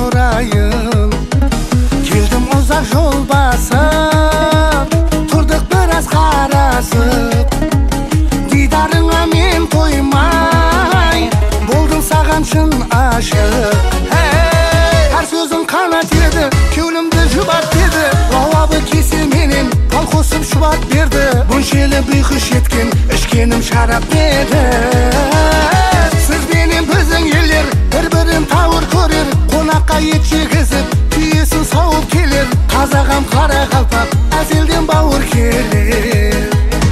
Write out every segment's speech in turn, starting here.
баурайын. Келдім ұзақ жол басып, тұрдық біраз қарасып. Дидарыңа мен тоймай, болдың саған шын ашық. Әр сөзің қанат еді, кеулімді жұбат деді. Лауабы кесе менен пал қосып шұбат берді. Бөншелі бұйқыш еткен, ішкенім шарап деді. Сіз бенен біздің елдер бір-бірін тауыр көрер. Қонаққа ет жегізіп, түйесін сауып келер. Қазағам қара қалпақ, әзелден бауыр келер.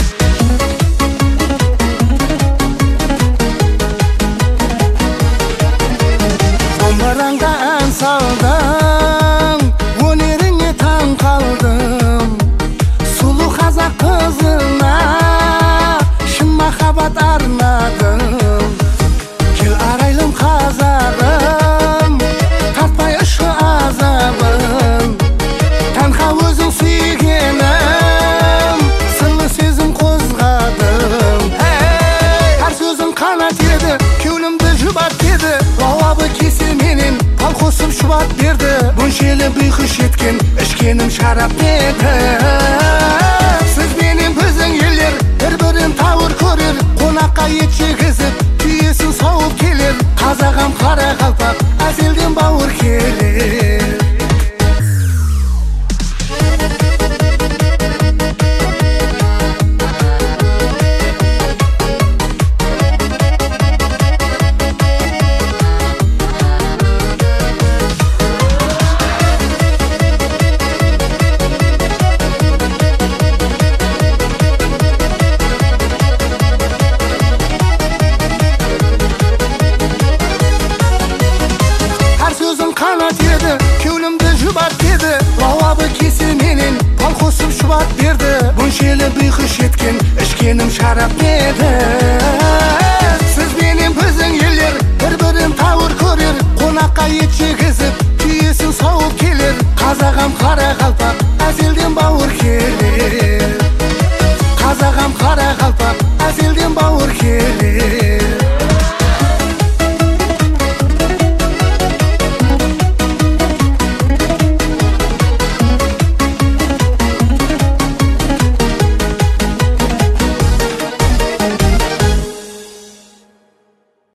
Домбыраңда ән салдың, өнеріңе таң қалдым. Сұлу қазақ қызына шын махаббат арнадым. Кел арайлым қазағым, тартпай ұшы азабын. Таңға өзің сүйгенім, сырлы сезім қозғадым. Әр сөзің қанат еді, кеулімді жұбат деді. Лауабы кесе менен пал қосып шұбат берді. Бөншелі бұйқыш еткен, ішкенім шарап деді. Сіз бенен біздің елдер бір-бірін тауыр көрер. Қонаққа ет жегізіп, түйесін сауып келер. Қазағам қара қалпақ, әзелден бауыр келер. Қанат еді, кеулімді жұбат деді. Лауабы кесе менен пал қосып шұбат берді. Бөншелі бұйқыш еткен, ішкенім шарап деді. Сіз бенен біздің елдер бір-бірін тауыр көрер. Қонаққа ет жегізіп, түйесін сауып келер. Қазағам қара